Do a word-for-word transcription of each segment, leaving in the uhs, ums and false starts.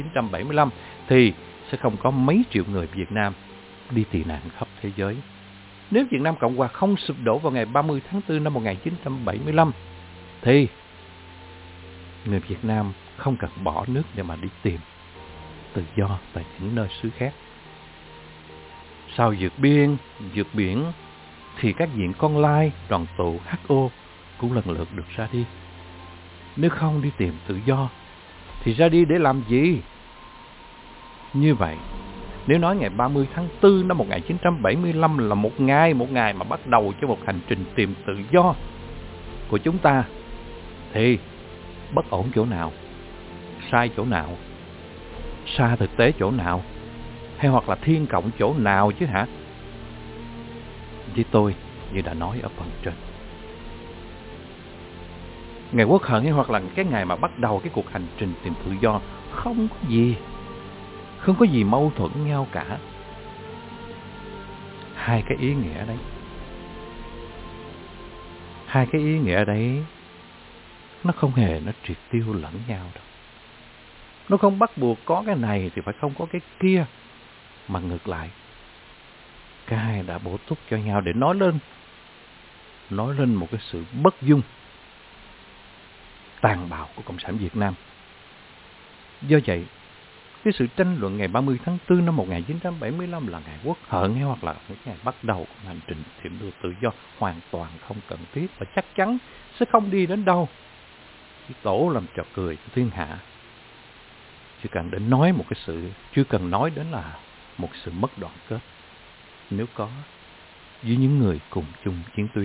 chín trăm bảy mươi lăm thì sẽ không có mấy triệu người Việt Nam đi tị nạn khắp thế giới. Nếu Việt Nam Cộng Hòa không sụp đổ vào ngày ba mươi tháng tư năm một nghìn chín trăm bảy mươi lăm thì người Việt Nam không cần bỏ nước để mà đi tìm tự do tại những nơi xứ khác. Sau vượt biên, vượt biển thì các viện con lai, đoàn tụ, hát o cũng lần lượt được ra đi. Nếu không đi tìm tự do thì ra đi để làm gì? Như vậy, nếu nói ngày ba mươi tháng tư năm một nghìn chín trăm bảy mươi lăm là một ngày, một ngày mà bắt đầu cho một hành trình tìm tự do của chúng ta, thì bất ổn chỗ nào? Sai chỗ nào? Xa thực tế chỗ nào? Hay hoặc là thiên cộng chỗ nào chứ hả? Với tôi, như đã nói ở phần trên, ngày Quốc hận hay hoặc là cái ngày mà bắt đầu cái cuộc hành trình tìm tự do không có gì, không có gì mâu thuẫn nhau cả. Hai cái ý nghĩa đấy, hai cái ý nghĩa đấy, nó không hề nó triệt tiêu lẫn nhau đâu. Nó không bắt buộc có cái này thì phải không có cái kia, mà ngược lại, cả hai đã bổ túc cho nhau để nói lên, nói lên một cái sự bất dung, tàn bạo của Cộng sản Việt Nam. Do vậy, cái sự tranh luận ngày ba mươi tháng tư năm một nghìn chín trăm bảy mươi lăm là ngày Quốc hận hay hoặc là cái ngày bắt đầu của hành trình tìm được tự do hoàn toàn không cần thiết và chắc chắn sẽ không đi đến đâu. Chỉ tổ làm trò cười cho thiên hạ. Chỉ cần đến nói một cái sự, chưa cần nói đến là một sự mất đoàn kết, nếu có, với những người cùng chung chiến tuyến.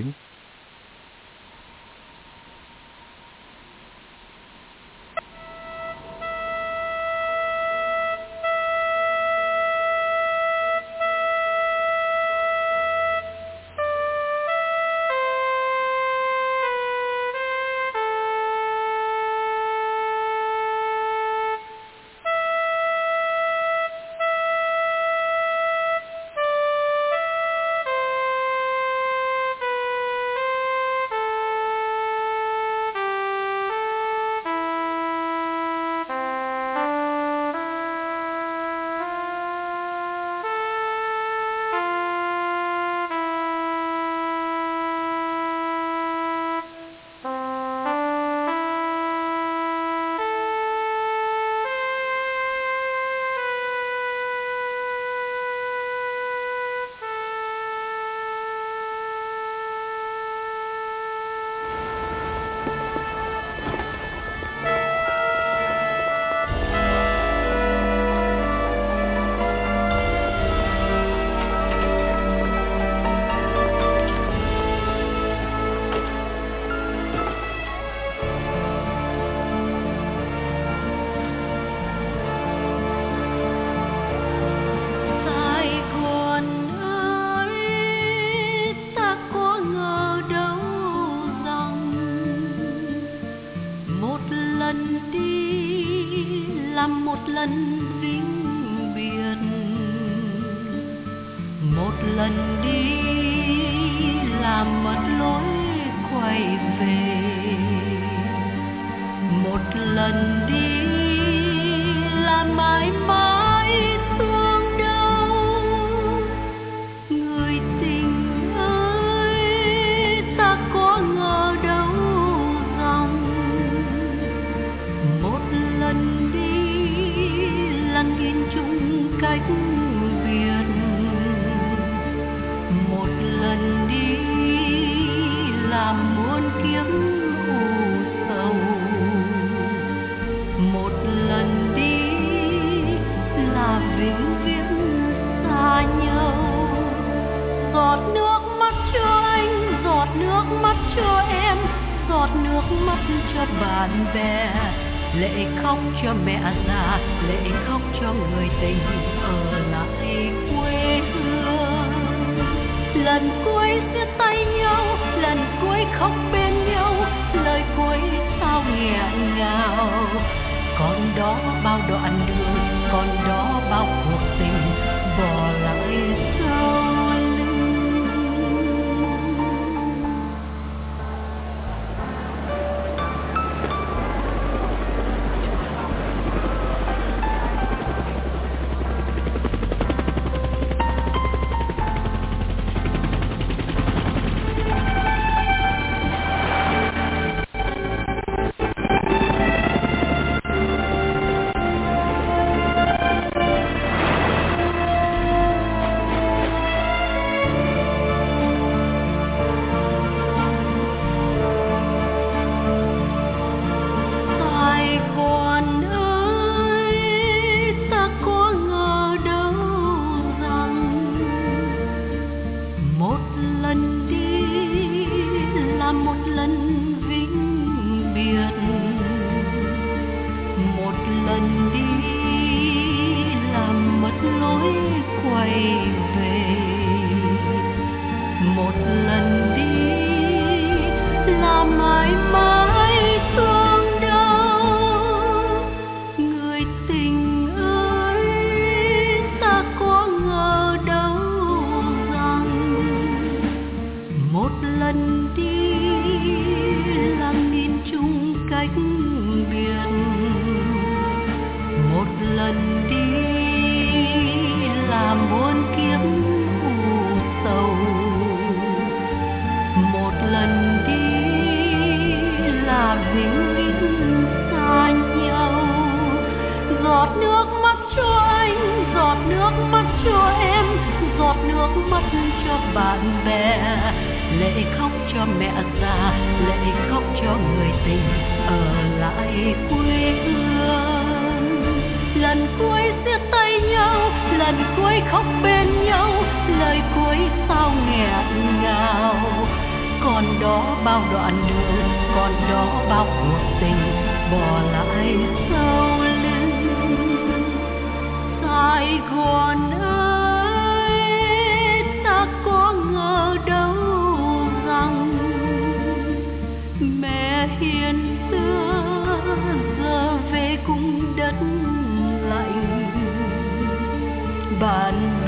Giọt nước mắt cho anh, giọt nước mắt cho em, giọt nước mắt cho bạn bè, lệ khóc cho mẹ già, lệ khóc cho người tình ở lại quê hương. Lần cuối siết tay nhau, lần cuối khóc bên nhau, lời cuối sao nghẹn ngào. Còn đó bao đoạn đường, còn đó bao cuộc tình bỏ lại sau lưng. Sài Gòn ơi, ta có ngờ đâu rằng mẹ hiền xưa giờ về cùng đất lạnh. Bạn